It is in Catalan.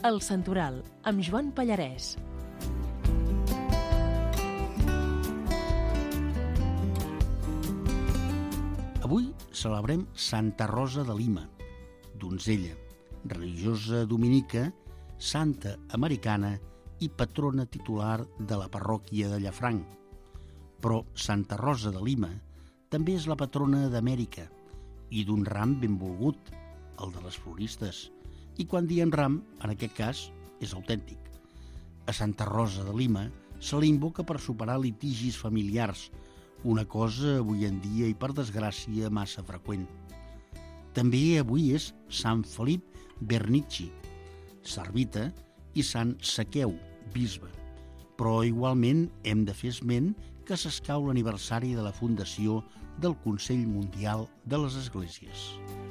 El Santoral, amb Joan Pallarès. Avui celebrem Santa Rosa de Lima, donzella, religiosa dominica, santa americana i patrona titular de la parròquia de Llafranc. Però Santa Rosa de Lima també és la patrona d'Amèrica i d'un ram benvolgut, el de les floristes, i quan diem ram, en aquest cas, és autèntic. A Santa Rosa de Lima se la invoca per superar litigis familiars, una cosa avui en dia i per desgràcia massa freqüent. També avui és Sant Felip Bernicci, servita, i Sant Saqueu, bisbe. Però igualment hem de fer esment que s'escau l'aniversari de la fundació del Consell Mundial de les Esglésies.